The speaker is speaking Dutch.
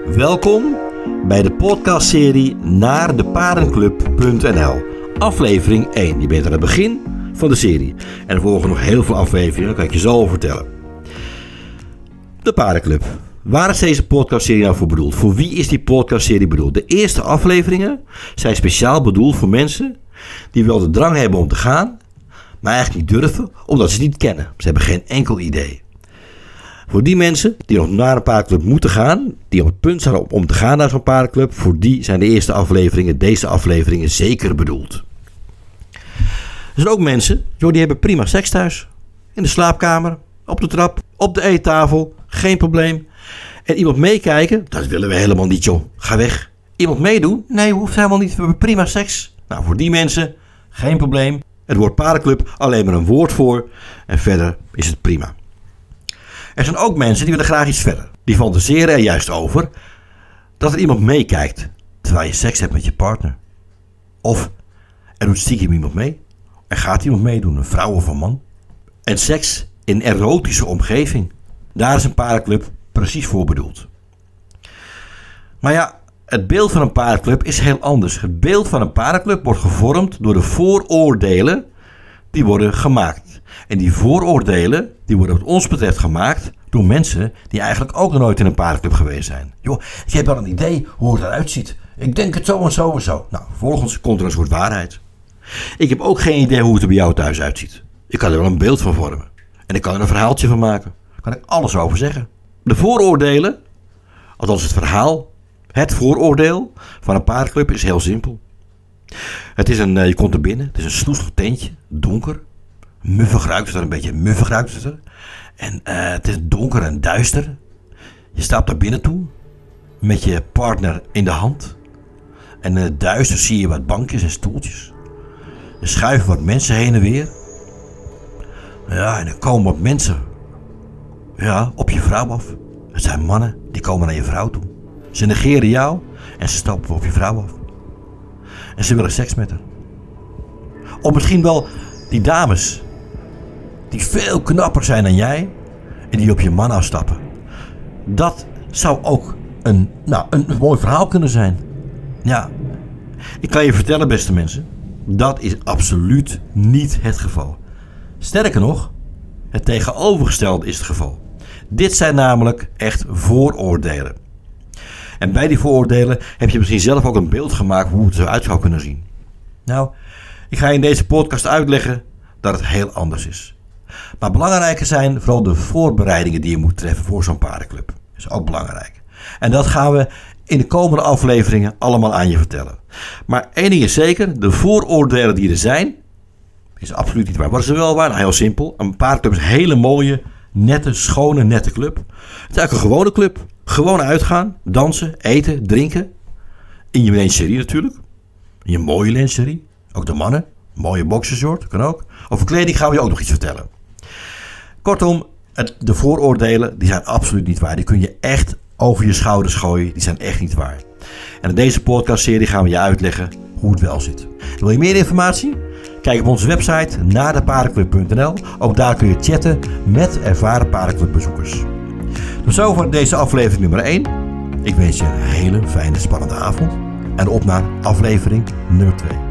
Welkom bij de podcastserie naar depaardenclub.nl. Aflevering 1. Je bent aan het begin van de serie. En er volgen nog heel veel afleveringen, dat kan ik je zo vertellen. De Paardenclub. Waar is deze podcastserie nou voor bedoeld? Voor wie is die podcastserie bedoeld? De eerste afleveringen zijn speciaal bedoeld voor mensen die wel de drang hebben om te gaan, maar eigenlijk niet durven, omdat ze het niet kennen. Ze hebben geen enkel idee. Voor die mensen die nog naar een paardenclub moeten gaan, die op het punt staan om te gaan naar zo'n paardenclub, voor die zijn de eerste afleveringen, deze afleveringen zeker bedoeld. Er zijn ook mensen, die hebben prima seks thuis. In de slaapkamer, op de trap, op de eettafel, geen probleem. En iemand meekijken, dat willen we helemaal niet, joh. Ga weg. Iemand meedoen? Nee, hoeft helemaal niet. We hebben prima seks. Nou, voor die mensen, geen probleem. Het woord paardenclub, alleen maar een woord voor. En verder is het prima. Er zijn ook mensen die willen graag iets verder. Die fantaseren er juist over dat er iemand meekijkt terwijl je seks hebt met je partner. Of er doet stiekem iemand mee. Er gaat iemand meedoen, een vrouw of een man. En seks in een erotische omgeving. Daar is een paardenclub precies voor bedoeld. Maar ja, het beeld van een paardenclub is heel anders. Het beeld van een paardenclub wordt gevormd door de vooroordelen die worden gemaakt. En die vooroordelen die worden wat ons betreft gemaakt door mensen die eigenlijk ook nog nooit in een paardenclub geweest zijn. Joh, je hebt wel een idee hoe het eruit ziet. Ik denk het zo en zo en zo. Nou, vervolgens komt er een soort waarheid. Ik heb ook geen idee hoe het er bij jou thuis uitziet. Ik kan er wel een beeld van vormen. En ik kan er een verhaaltje van maken. Daar kan ik alles over zeggen. De vooroordelen, althans het verhaal, het vooroordeel van een paardenclub is heel simpel. Het is je komt er binnen, het is een snoezig tentje, donker. Muffig ruikt het er, een beetje muffig ruikt het er. En het is donker en duister. Je stapt naar binnen toe, met je partner in de hand. En in het duister zie je wat bankjes en stoeltjes. Er schuiven wat mensen heen en weer. Ja, en er komen wat mensen op je vrouw af. Het zijn mannen, die komen naar je vrouw toe. Ze negeren jou en ze stappen op je vrouw af. En ze willen seks met haar. Of misschien wel die dames die veel knapper zijn dan jij en die op je man afstappen. Dat zou ook een mooi verhaal kunnen zijn. Ja, ik kan je vertellen, beste mensen, dat is absoluut niet het geval. Sterker nog, het tegenovergestelde is het geval. Dit zijn namelijk echt vooroordelen. En bij die vooroordelen heb je misschien zelf ook een beeld gemaakt hoe het eruit zou kunnen zien. Nou, ik ga je in deze podcast uitleggen dat het heel anders is. Maar belangrijker zijn vooral de voorbereidingen die je moet treffen voor zo'n paardenclub. Dat is ook belangrijk. En dat gaan we in de komende afleveringen allemaal aan je vertellen. Maar één ding is zeker, de vooroordelen die er zijn, is absoluut niet waar. Wat is er wel waar? Nou, heel simpel. Een paardenclub is een hele mooie, nette, schone, nette club. Het is eigenlijk een gewone club. Gewoon uitgaan, dansen, eten, drinken. In je lingerie natuurlijk. In je mooie lingerie. Ook de mannen. Mooie boxershort, kan ook. Over kleding gaan we je ook nog iets vertellen. Kortom, de vooroordelen die zijn absoluut niet waar. Die kun je echt over je schouders gooien. Die zijn echt niet waar. En in deze podcastserie gaan we je uitleggen hoe het wel zit. Wil je meer informatie? Kijk op onze website naardepaardenclub.nl. Ook daar kun je chatten met ervaren paardenclubbezoekers. Tot zover deze aflevering nummer 1. Ik wens je een hele fijne, spannende avond. En op naar aflevering nummer 2.